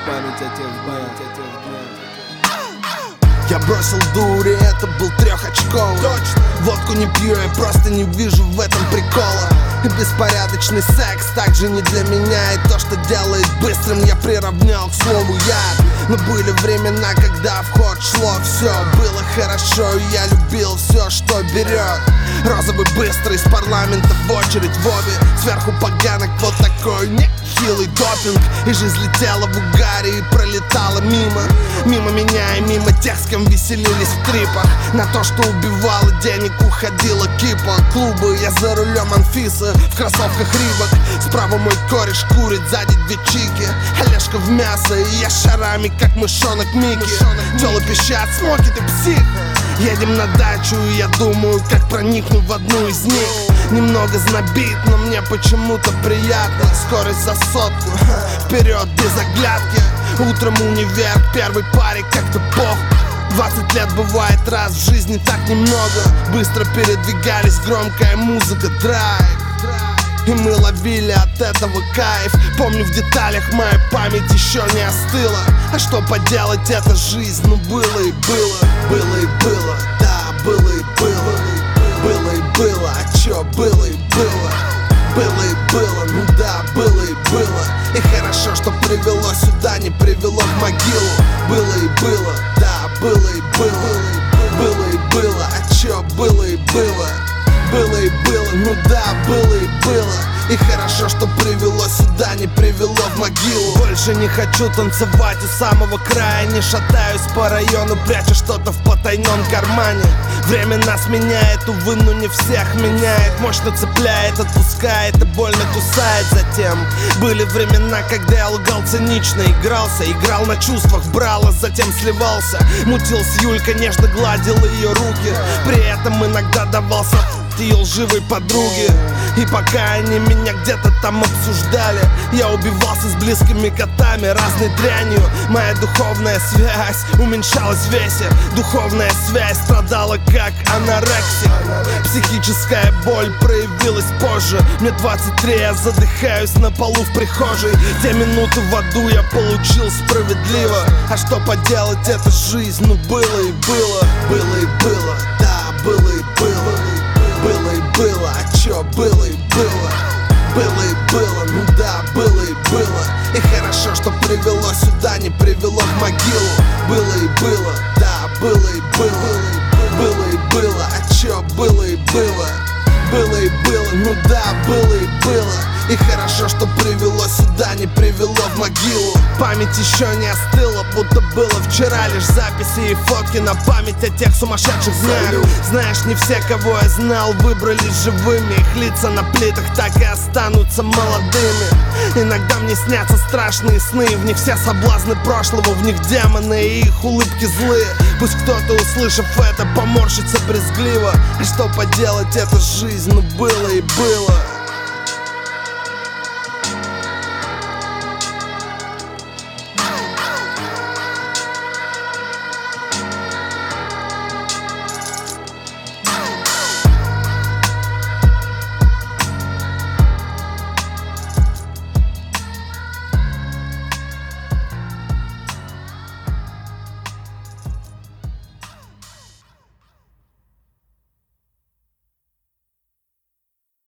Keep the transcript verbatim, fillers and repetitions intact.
память о тех днях, о тех днях. Я бросил дури, это был трехочковый. Точно. Водку не пью, я просто не вижу в этом прикола. Беспорядочный секс также не для меня. И то, что делает быстрым, я приравнял к слову яд. Но были времена, когда в ход шло все. Было хорошо, и я любил все, что берет. Розовый быстрый из парламента в очередь в обе. Сверху поганок вот такой нехилый допинг. И жизнь летела в угаре и пролетала мимо. Мимо меня и мимо тех, с кем веселились в трипах. На то, что убивало денег, уходила кипа. Клубы, я за рулем Анфисы в кроссовках Рибок. Справа мой кореш курит, сзади две чики. Олежка в мясо, и я шарами, как мышонок Микки. Тёлы пищат, смоки, ты псих. Едем на дачу, и я думаю, как проникну в одну из них. Немного знобит, но мне почему-то приятно. Скорость за сотку, вперед без оглядки. Утром универ, первый парик, как-то пох. Двадцать лет бывает раз в жизни, так немного. Быстро передвигались, громкая музыка, драйв. И мы ловили от этого кайф. Помню в деталях, моя память еще не остыла. А что поделать, это жизнь, ну было и было. Было и было, да, было и было. Было и было, а чё было и было. Было и было, ну да, было и было. И хорошо, что привело сюда, не привело в могилу. Было и было, да, было и было. Было и было, а чё было и было. Было и было, ну да, было и было. И хорошо, что привело сюда, не привело в могилу. Больше не хочу танцевать у самого края. Не шатаюсь по району, прячу что-то в потайном кармане. Время нас меняет, увы, но не всех меняет. Мощно цепляет, отпускает и больно кусает. Затем были времена, когда я лгал цинично. Игрался, играл на чувствах, брал, а затем сливался. Мутил с Юлькой, нежно гладил ее руки. При этом иногда давался ее лживой подруги. И пока они меня где-то там обсуждали, я убивался с близкими котами, разной дрянью. Моя духовная связь уменьшалась в весе. Духовная связь страдала как анорексик. Психическая боль проявилась позже. Мне двадцать три, я задыхаюсь на полу в прихожей. Те минуты в аду я получил справедливо. А что поделать, это жизнь, ну было и было. Было и было, да, было и было. Было и было, а чё было и было. Было и было, ну да, было и было. И хорошо, что привело сюда, не привело в могилу. Было и было, да, было и было. Было и было, а чё было и было. Было и было, ну да, было и было. И хорошо, что привело сюда, не привело в могилу. Память еще не остыла, будто было вчера. Лишь записи и фотки на память о тех сумасшедших днях. Знаешь, не все, кого я знал, выбрались живыми. Их лица на плитах так и останутся молодыми. Иногда мне снятся страшные сны. В них все соблазны прошлого, в них демоны и их улыбки злые. Пусть кто-то, услышав это, поморщится брезгливо. А что поделать, это жизнь, ну было и было.